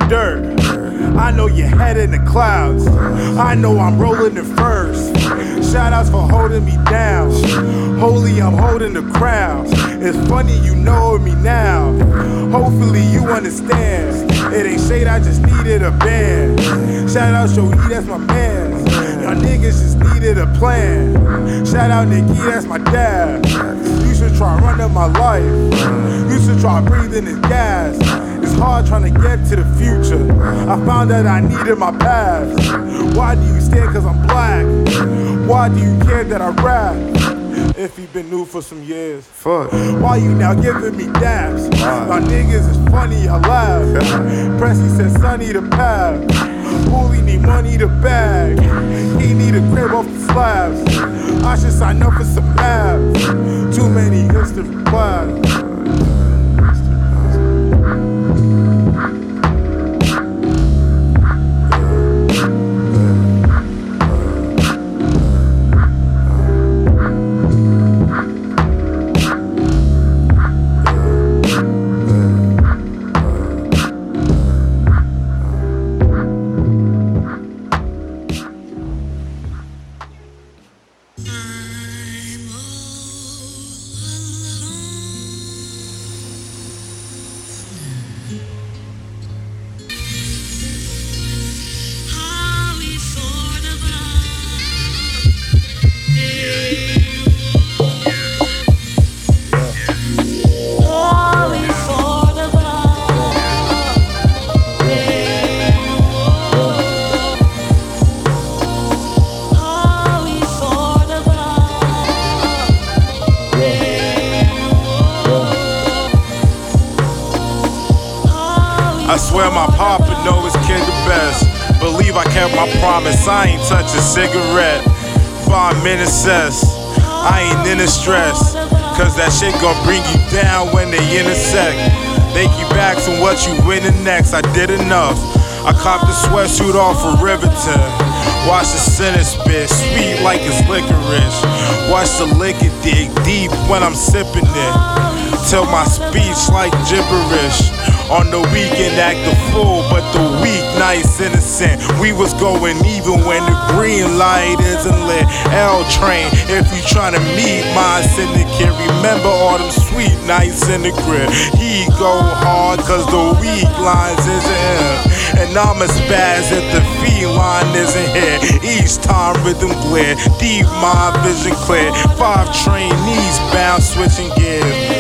dirt. I know your head in the clouds. I know I'm rolling it first. Shout outs for holding me down. Holy, I'm holding the crown. It's funny you know me now. Hopefully you understand. It ain't shade, I just needed a band. Shout out Show E, that's my man. Y'all niggas just needed a plan. Shout out Nicky, that's my dad. You should try running my life. You should try breathing this gas. It's hard trying to get to the future. I found that I needed my past. Why do you stare cause I'm black? Why do you care that I rap? If you been new for some years, fuck. Why you now giving me daps? My niggas is funny, I laugh. Pressy said Sonny the path. Bully need money to bag. He need a crib off the slabs. I should sign up for some abs. Too many history class. I swear my papa know his kid the best. Believe I kept my promise, I ain't touch a cigarette. 5 minutes cess, I ain't in the stress. Cause that shit gon' bring you down when they intersect. They keep asking what you winning next, I did enough. I copped the sweatsuit off of Riverton. Watch the center spit, sweet like it's licorice. Watch the liquor dig deep when I'm sipping it. Till my speech like gibberish. On the weekend act the fool, but the weeknights innocent. We was going even when the green light isn't lit. L train, if you tryna meet my syndicate, remember all them sweet nights in the crib. He go hard cause the weak lines isn't him. And I'm a spaz if the feline isn't here. Each time rhythm glare, deep mind vision clear. 5 trainees bound switching gears.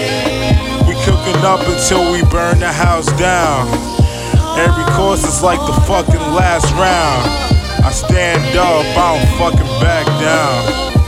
Cooking up until we burn the house down. Every course is like the fucking last round. I stand up, I don't fucking back down.